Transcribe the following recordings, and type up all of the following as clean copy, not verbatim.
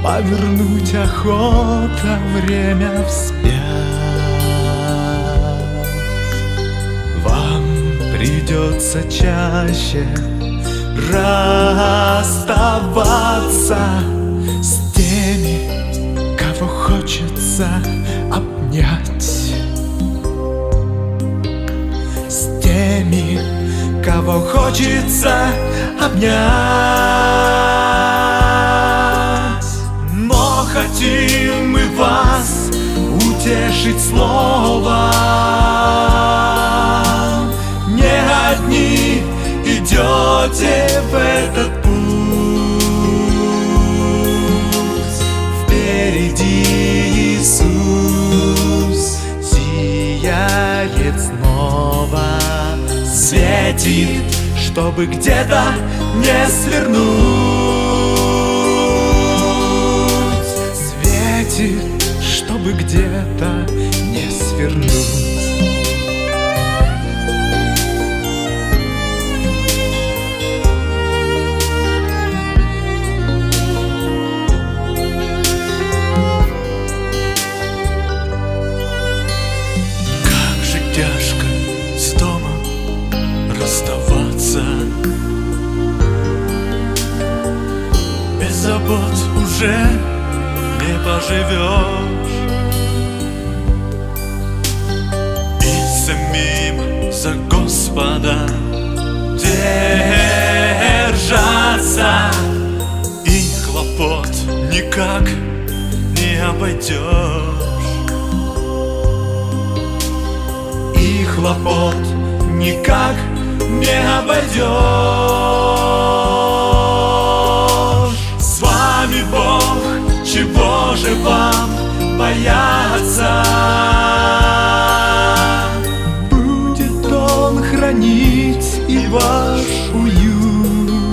повернуть охота время вспять. Вам придется чаще расставаться с теми, кого хочется обнять, с теми, кого хочется обнять. Но хотим мы вас утешить словом. Не одни идете в этот путь. Впереди Иисус сияет снова, светит, чтобы где-то не свернуть. Светит, чтобы где-то не свернуть. Тяжко с домом расставаться, без забот уже не поживешь, и самим за Господа держаться, и хлопот никак не обойдешь. И хлопот никак не обойдешь. С вами Бог, чего же вам бояться? Будет Он хранить и ваш уют.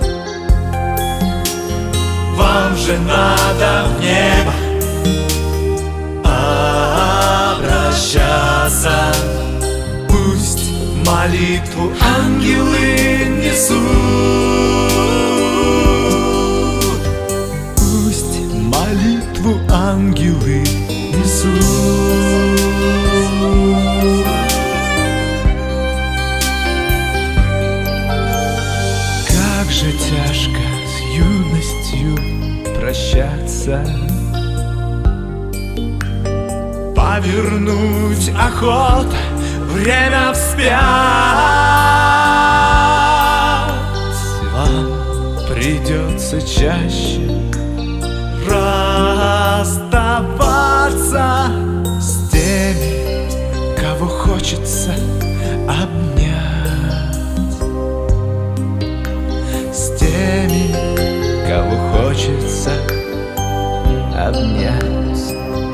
Вам же надо в небо обращаться. Пусть молитву ангелы несут. Пусть молитву ангелы несут. Как же тяжко с юностью прощаться, повернуть охота время вспять. Вам придется чаще расставаться с теми, кого хочется обнять, с теми, кого хочется обнять.